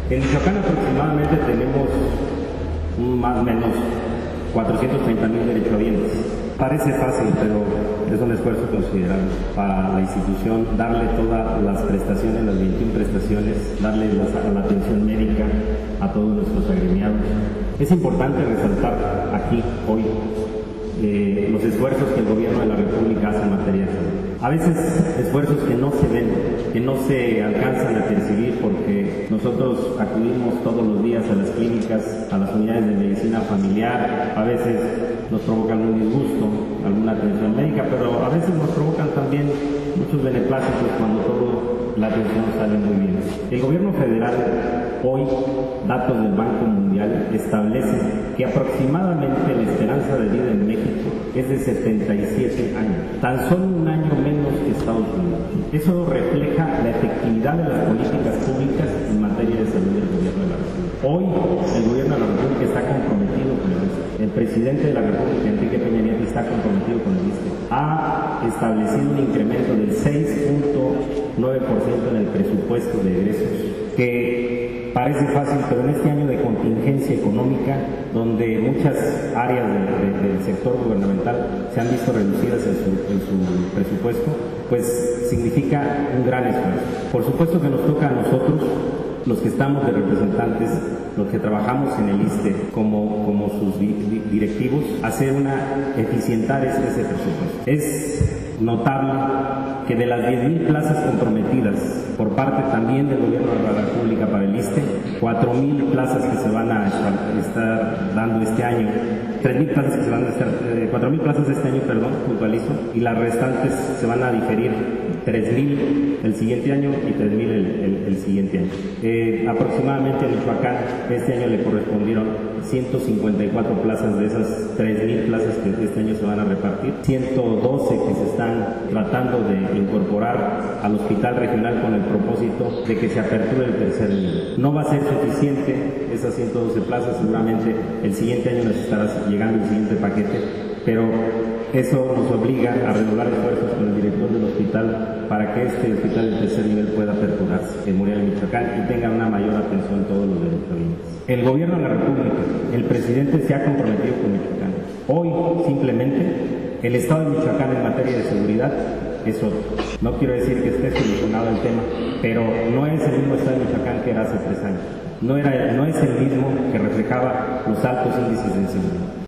En Michoacán aproximadamente tenemos más o menos 430,000 derechohabientes. Parece fácil, pero es un esfuerzo considerable para la institución darle todas las prestaciones, las 21 prestaciones, darle la atención médica a todos nuestros agremiados. Es importante resaltar aquí, hoy, los esfuerzos que el Gobierno de la República hace en materia de salud. A veces esfuerzos que no se ven, que no se alcanzan a percibir porque nosotros acudimos todos los días a las clínicas, a las unidades de medicina familiar, a veces nos provocan un disgusto, alguna atención médica, pero a veces nos provocan también muchos beneplácitos cuando toda la atención sale muy bien. El Gobierno federal, hoy, datos del Banco Mundial establecen que aproximadamente la esperanza de vida en México es de 77 años, tan solo un año menos que Estados Unidos. Eso refleja la efectividad de las políticas públicas en materia de salud del Gobierno de la República. Hoy el Gobierno de la República está comprometido con el ISSSTE. El presidente de la República, Enrique Peña Nieto, está comprometido con el ISSSTE. Ha establecido un incremento del 6.9% en el presupuesto de egresos, que parece fácil, pero en este año de contingencia económica, donde muchas áreas del sector gubernamental se han visto reducidas en su presupuesto, pues significa un gran esfuerzo. Por supuesto que nos toca a nosotros, los que estamos de representantes, los que trabajamos en el ISSSTE como sus directivos, eficientar ese presupuesto. Es notable que de las 10,000 plazas comprometidas por parte también del Gobierno de la República para el ISSSTE, 4,000 plazas que se van a estar dando este año, 3,000 plazas que se van a estar, 4,000 plazas este año, puntualizo, y las restantes se van a diferir, 3,000 el siguiente año y 3,000 el siguiente año. Aproximadamente a Michoacán este año le correspondieron 154 plazas de esas 3,000 plazas que este año se van a repartir, 112 que se están tratando de incorporar al hospital regional con el propósito de que se aperture el tercer nivel. No va a ser suficiente esas 112 plazas, seguramente el siguiente año nos estará llegando el siguiente paquete, pero eso nos obliga a renovar esfuerzos con el director del hospital para que este hospital del tercer nivel pueda aperturarse en Morelia, Michoacán, y tenga una mayor atención a todos los derechohabientes. El Gobierno de la República, el presidente se ha comprometido con Michoacán. Hoy, simplemente, el estado de Michoacán en materia de seguridad es otro. No quiero decir que esté solucionado el tema, pero no es el mismo estado de Michoacán que era hace 3 años. No es el mismo que reflejaba los altos índices de inseguridad.